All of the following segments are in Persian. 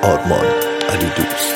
آرمان علی دوست.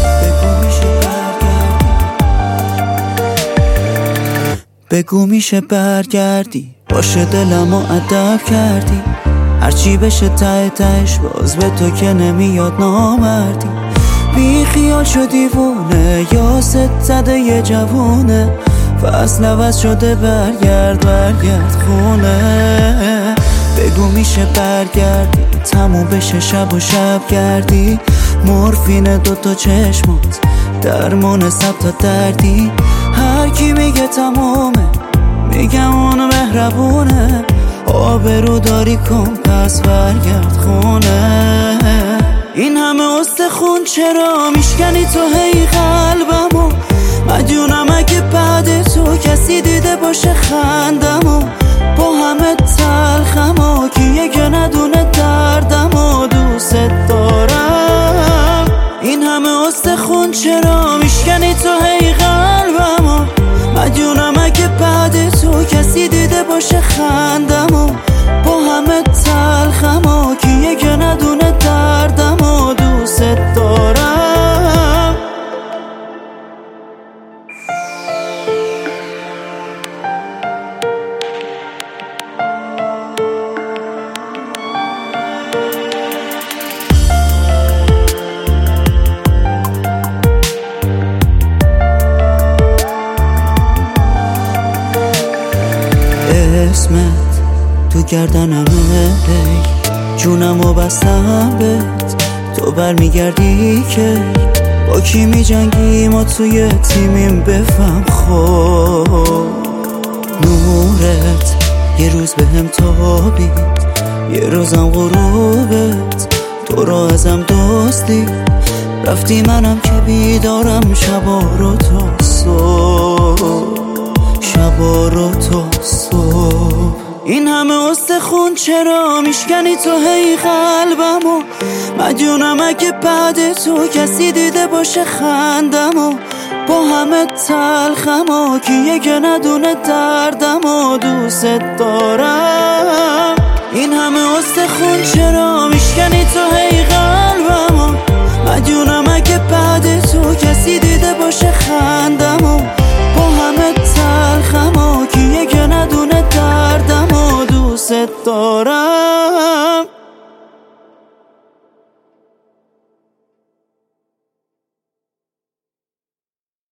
بگو میشه برگردی، باشه دلمو ادب کردی، هرچی بشه ته تهش باز به تو که نمیاد نامردی. بی خیال شدی وونه یا ست زده یه جوونه، فصل عوض شده برگرد خونه. بگو میشه برگردی، تموم بشه شب و شب گردی، مورفین دوتا چشمات درمان سب تا دردی. هر کی میگه تمومه میگم اون مهربونه، آبرو داری کن پس برگرد خونه. این همه استخون چرا میشکنی تو هی قلبمو؟ مدیونم اگه بعد تو کسی دیده باشه خندمو، با همه تلخمو کیه که ندونه دردمو دوست دارم. این همه استخون چرا میشکنی تو هی قلبمو؟ مدیونم اگه بعد تو کسی دیده باشه خندمو، با همه تلخمو کیه که ندونه دردمو دوست دارم. اسمت تو گردنمه، جونمو بستم بهت، تو برمیگردی که با کی میجنگی ما توی تیمیم بفهم. خب نورت یه روز بهم تابید، یه روزم غروبت تو را ازم دزدی، رفتی منم که بیدارم شبا رو تا صبح، شبا رو تا صبح. این همه استخون چرا میشکنی تو هی قلبمو؟ مدیونم اگه بعد تو کسی دیده باشه خندمو، با همه تلخمو کیه که ندونه دردمو دوست دارم.